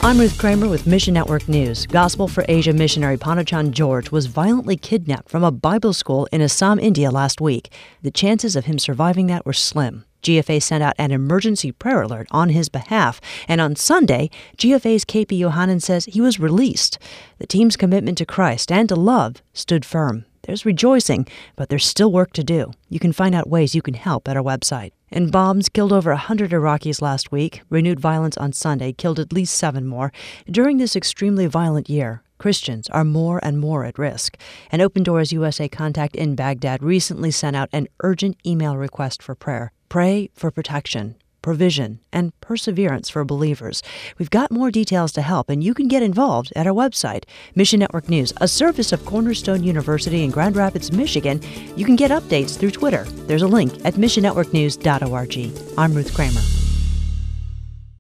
I'm Ruth Kramer with Mission Network News. Gospel for Asia missionary Panachan George was violently kidnapped from a Bible school in Assam, India last week. The chances of him surviving that were slim. GFA sent out an emergency prayer alert on his behalf, and on Sunday, GFA's KP Yohanan says he was released. The team's commitment to Christ and to love stood firm. There's rejoicing, but there's still work to do. You can find out ways you can help at our website. And bombs killed over 100 Iraqis last week. Renewed violence on Sunday killed at least 7 more. During this extremely violent year, Christians are more and more at risk. An Open Doors USA contact in Baghdad recently sent out an urgent email request for prayer. Pray for protection, provision, and perseverance for believers. We've got more details to help, and you can get involved at our website. Mission Network News, a service of Cornerstone University in Grand Rapids, Michigan. You can get updates through Twitter. There's a link at missionnetworknews.org. I'm Ruth Kramer.